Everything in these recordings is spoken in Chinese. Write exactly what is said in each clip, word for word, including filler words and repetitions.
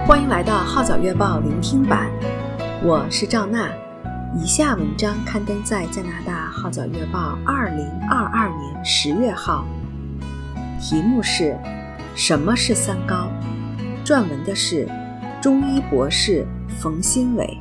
欢迎来到号角月报聆听版，我是赵娜。以下文章刊登在加拿大号角月报二零二二年十月号，题目是什么是三高？撰文的是中医博士冯新伟。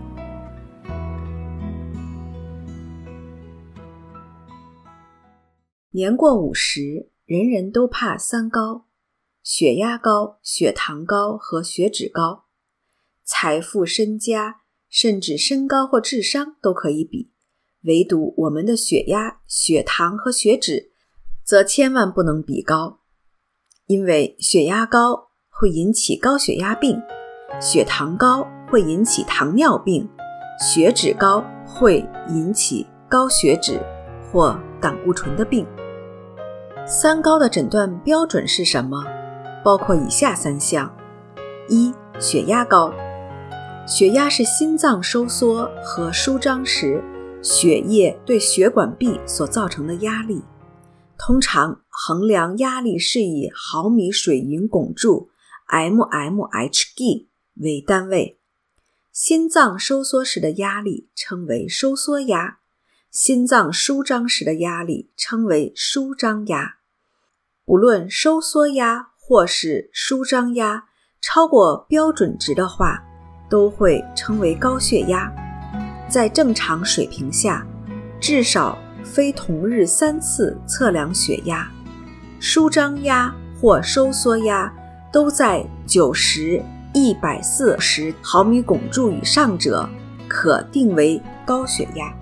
年过五十，人人都怕三高，血压高、血糖高和血脂高。财富、身家，甚至身高或智商都可以比，唯独我们的血压、血糖和血脂则千万不能比高。因为血压高会引起高血压病，血糖高会引起糖尿病，血脂高会引起高血脂或胆固醇的病。三高的诊断标准是什么？包括以下三项：一、血压高。血压是心脏收缩和舒张时血液对血管壁所造成的压力，通常衡量压力是以毫米水银汞柱 M M H G 为单位。心脏收缩时的压力称为收缩压，心脏舒张时的压力称为舒张压。不论收缩压或是舒张压超过标准值的话，都会称为高血压。在正常水平下，至少非同日三次测量血压，舒张压或收缩压都在九十、一百四十毫米汞柱以上者，可定为高血压。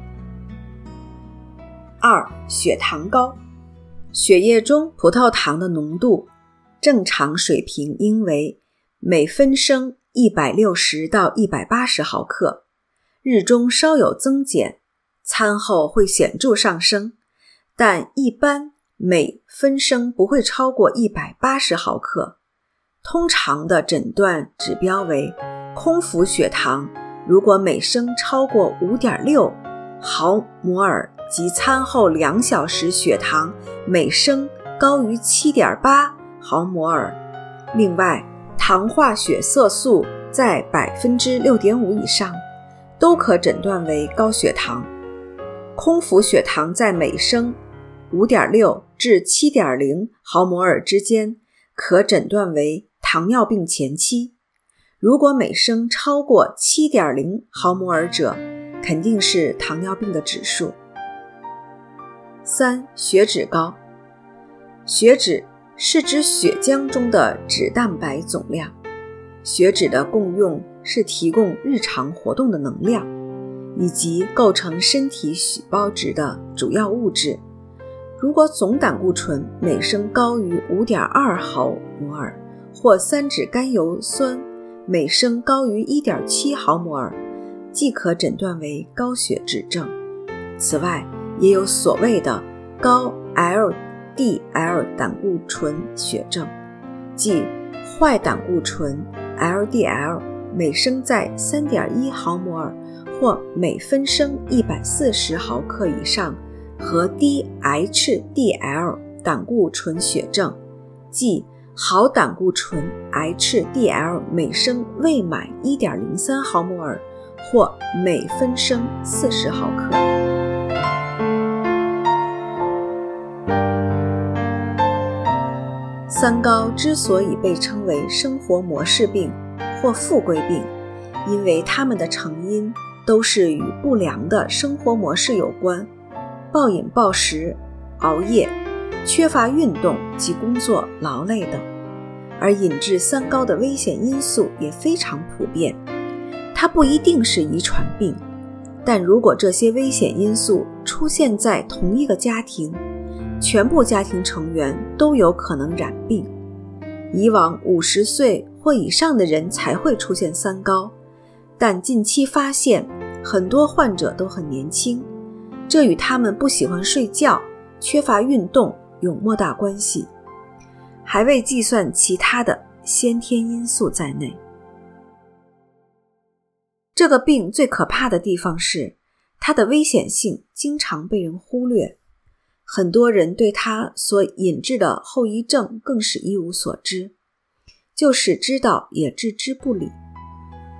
二、血糖高。血液中葡萄糖的浓度正常水平应为每分升一百六十到一百八十毫克，日中稍有增减，餐后会显著上升，但一般每分升不会超过一百八十毫克。通常的诊断指标为空腹血糖，如果每升超过 五点六毫摩尔及餐后两小时血糖每升高于 七点八毫摩尔。另外，糖化血色素在 百分之六点五 以上，都可诊断为高血糖。空腹血糖在每升 五点六至 七点零毫摩尔之间，可诊断为糖尿病前期。如果每升超过 七点零毫摩尔者，肯定是糖尿病的指数。三、血脂高。血脂是指血浆中的脂蛋白总量。血脂的功用是提供日常活动的能量，以及构成身体细胞质的主要物质。如果总胆固醇每升高于 五点二毫摩尔，或三酯甘油酸每升高于 一点七毫摩尔，即可诊断为高血脂症。此外，也有所谓的高 L D L 胆固醇血症，即坏胆固醇 L D L 每升在 三点一毫摩尔或每分升一百四十毫克以上，和低 H D L 胆固醇血症，即好胆固醇 H D L 每升未满 一点零三毫摩尔或每分升四十毫克。三高之所以被称为生活模式病或富贵病，因为它们的成因都是与不良的生活模式有关，暴饮暴食、熬夜、缺乏运动及工作劳累等。而引致三高的危险因素也非常普遍，它不一定是遗传病，但如果这些危险因素出现在同一个家庭，全部家庭成员都有可能染病。以往五十岁或以上的人才会出现三高，但近期发现很多患者都很年轻，这与他们不喜欢睡觉、缺乏运动有莫大关系，还未计算其他的先天因素在内。这个病最可怕的地方是，它的危险性经常被人忽略，很多人对它所引致的后遗症更是一无所知，就是知道也置之不理。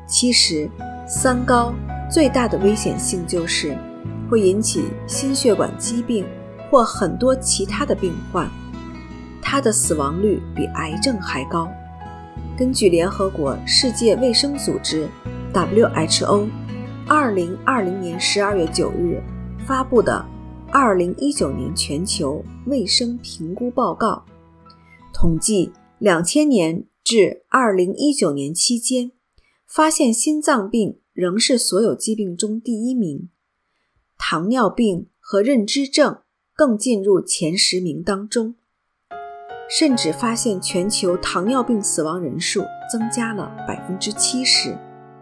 其实三高最大的危险性就是会引起心血管疾病或很多其他的病患，它的死亡率比癌症还高。根据联合国世界卫生组织 W H O 二零二零年十二月九日发布的二零一九年全球卫生评估报告，统计两千年至二零一九年期间，发现心脏病仍是所有疾病中第一名，糖尿病和认知症更进入前十名当中，甚至发现全球糖尿病死亡人数增加了 百分之七十。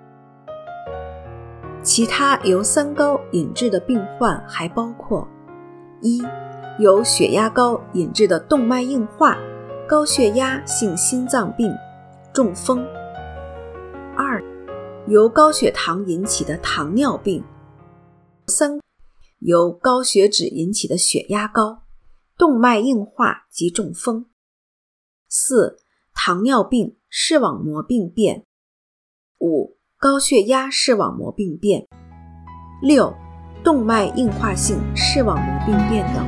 其他由三高引致的病患还包括：一、由血压高引致的动脉硬化、高血压性心脏病、中风；二、由高血糖引起的糖尿病；三、由高血脂引起的血压高、动脉硬化及中风；四、糖尿病视网膜病变；五、高血压视网膜病变；六、动脉硬化性视网膜病变等。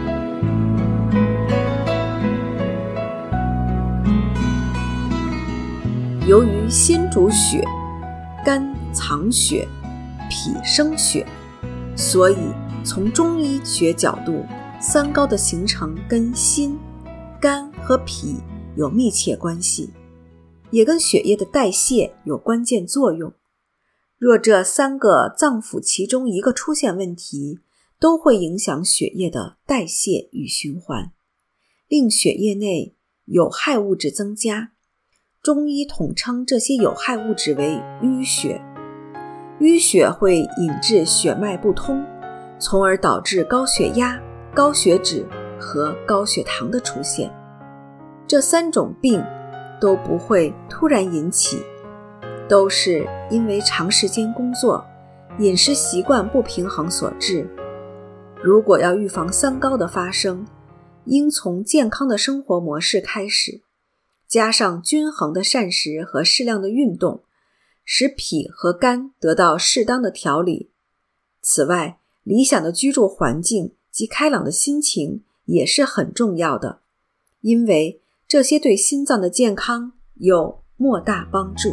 由于心主血，肝藏血，脾生血，所以从中医学角度，三高的形成跟心、肝和脾有密切关系，也跟血液的代谢有关键作用。若这三个脏腑其中一个出现问题，都会影响血液的代谢与循环，令血液内有害物质增加。中医统称这些有害物质为淤血。淤血会引致血脉不通，从而导致高血压、高血脂和高血糖的出现。这三种病都不会突然引起，都是因为长时间工作、饮食习惯不平衡所致。如果要预防三高的发生，应从健康的生活模式开始，加上均衡的膳食和适量的运动，使脾和肝得到适当的调理。此外，理想的居住环境及开朗的心情也是很重要的，因为这些对心脏的健康有莫大帮助。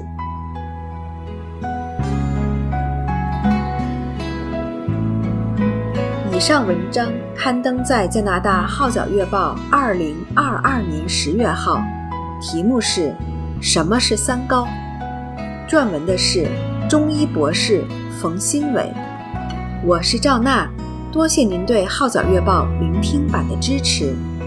以上文章刊登在加拿大号角月报二零二二年十月号，题目是什么是三高？撰文的是中医博士冯新伟。我是赵娜，多谢您对号角月报聆听版的支持。